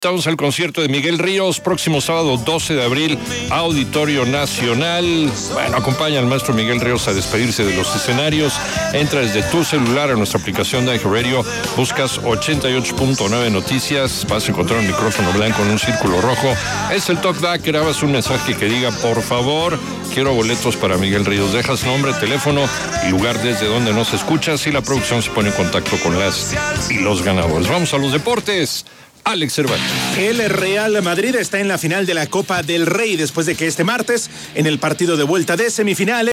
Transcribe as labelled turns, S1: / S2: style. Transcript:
S1: Estamos al concierto de Miguel Ríos, próximo sábado 12 de abril, Auditorio Nacional. Bueno, acompaña al maestro Miguel Ríos a despedirse de los escenarios. Entra desde tu celular a nuestra aplicación de iHeartRadio, buscas 88.9 Noticias, vas a encontrar un micrófono blanco en un círculo rojo. Es el TalkBack, grabas un mensaje que diga, por favor, quiero boletos para Miguel Ríos. Dejas nombre, teléfono y lugar desde donde nos escuchas y la producción se pone en contacto con las y los ganadores. Vamos a los deportes. Alex Cervantes.
S2: El Real Madrid está en la final de la Copa del Rey después de que este martes, en el partido de vuelta de semifinales,